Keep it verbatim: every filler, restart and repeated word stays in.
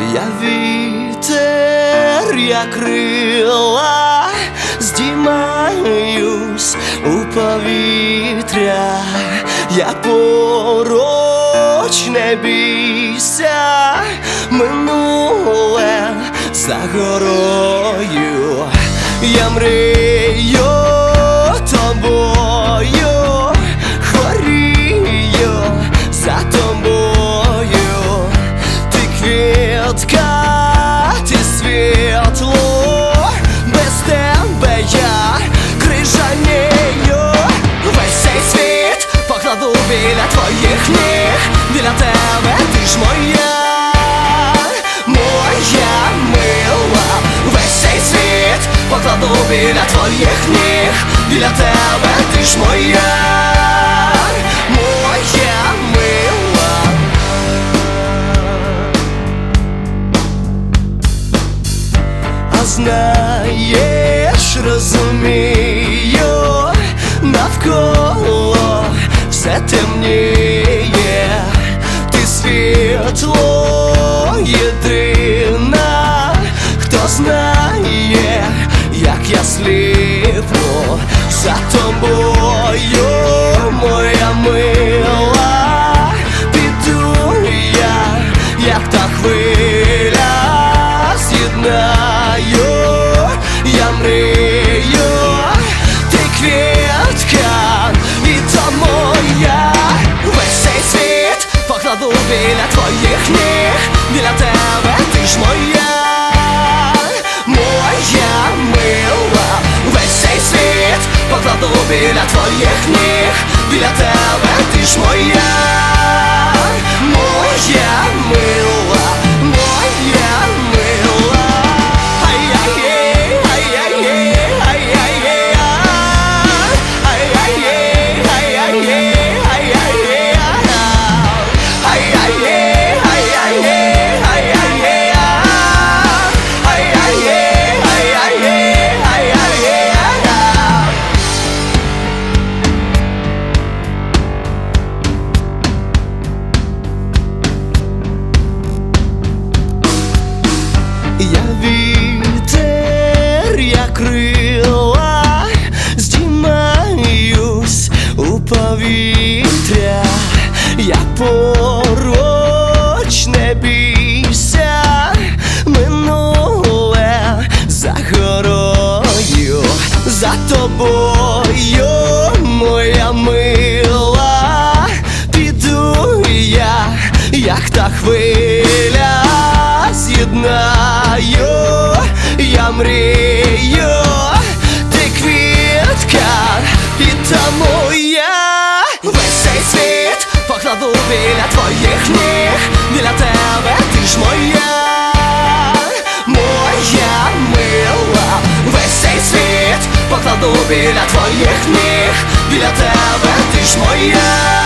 Я вітер, я крила, здіймаюсь у повітря, я поруч, не бійся, минуле за горою, я мрію тобою, хворію за тобою, ти квітка, ти світло, без тебе я крижанію. Весь цей світ покладу біля твоїх ніг, біля тебе ти ж моя, моя мила. Весь цей світ покладу біля твоїх ніг, біля тебе ти ж моя, моя мила. А знаєш, розумію, навколо все темніє, ти світло єдина, хто знає, як я сліпну за тобою, моя мила. Піду я, як та хвиля, з'єднаю, я мрію, ти квітка, і то моя. Весь цей світ покладу біля твоїх ніг, біля тебе ти ж моя, моя мила. Весь цей світ покладу біля твоїх ніг, біля тебе ти ж моя, моя мила, моя мила. Ай-яй-яй, ай-яй-яй, ай-яй-яй, ай-яй-яй, ай-яй-яй, ай-яй-яй, ай-яй-яй, ай-яй-яй, ай-яй-яй, ай-яй-яй, ай-яй-яй. Я вітер, я крила, здіймаюсь у повітря, я поруч, не бійся, минуле за горою, за тобою, моя мила. Піду я, як та хвиля, з'єднаю, я мрію, ти квітка, і та моя. Весь цей світ покладу біля твоїх ніг, біля тебе ти ж моя, моя мила. Весь цей світ покладу біля твоїх ніг, біля тебе ти ж моя.